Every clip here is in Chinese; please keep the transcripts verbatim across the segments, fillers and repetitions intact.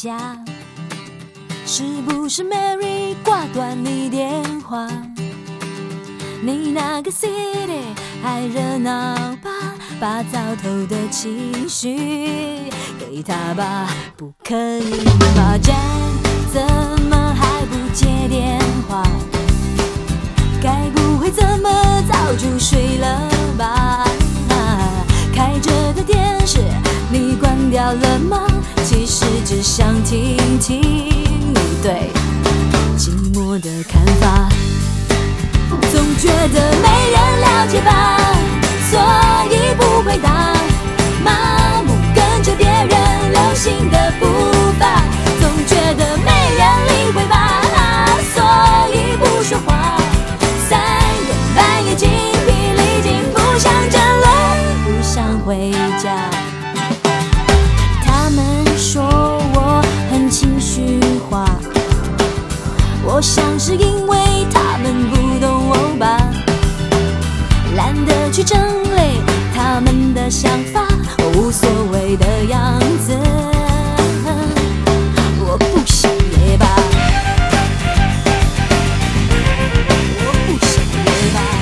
家？是不是 Mary 挂断你电话？你那个 city 还热闹吧？把早头的情绪给他吧，不可以吗？Jan 怎么还不接电话？该不会这么早就睡了吧？开着的电视你关掉了吗？其实只想听听你对寂寞的看法。总觉得没人了解吧，所以不回答，麻木跟着别人流行的步伐。总觉得没人理会吧，所以不说话。三更半夜精疲力尽，不想争论，不想回家。他们说我很情绪化，我想是因为他们不懂我吧，懒得去整理他们的想法，无所谓的样子，我不想也罢，我不想也罢，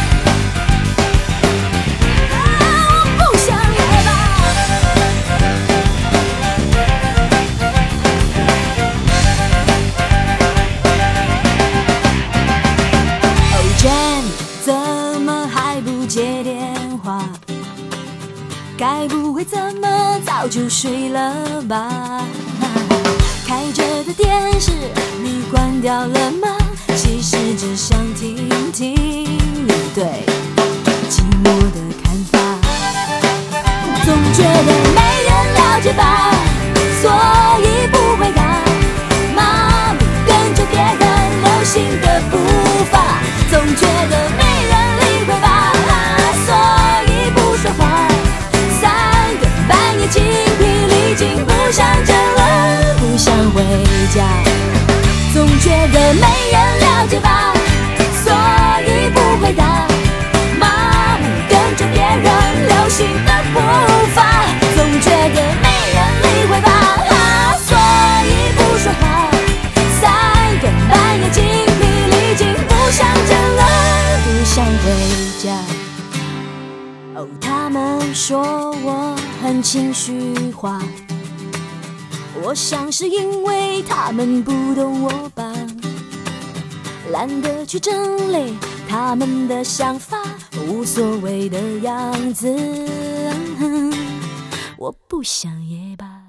啊，我不想也罢。Oh Jan， 怎么还不接电话？该不会这么早就睡了吧？开着的电视你关掉了吗？其实只想听听你对寂寞的看法。总觉得没人了解吧，所以不回答，麻木跟着别人流行的步伐。总觉得没人理会吧，所以不说话。三更半夜精疲力尽，不想争论，不想回家。总觉得没人了解吧，所以不回答，麻木跟着别人流行的步伐。总觉得没人理会吧，所以不说话。三更半夜精疲力尽，不想争论，不想回家。哦，他们说我很情绪化，我想是因为他们不懂我吧，懒得去整理他们的想法，无所谓的样子，我不想也罢。